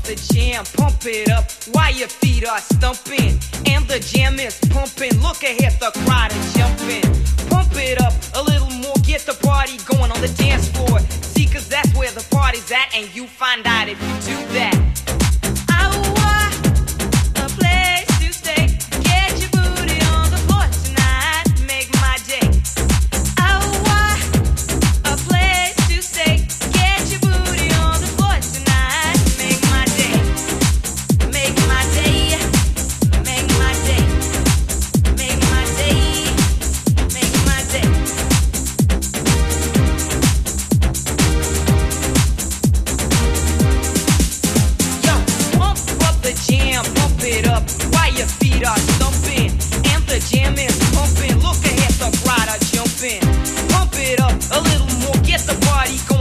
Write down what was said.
the jam, pump it up while your feet are stumping. And the jam is pumping, look ahead, the crowd is jumping. Pump it up a little more, get the party going on the dance floor. See, cause that's where the party's at, and you find out if you do that. Pump it up while your feet are stumping. And the jam is pumping, look ahead, the crowd are jumping. Pump it up a little more, get the party going.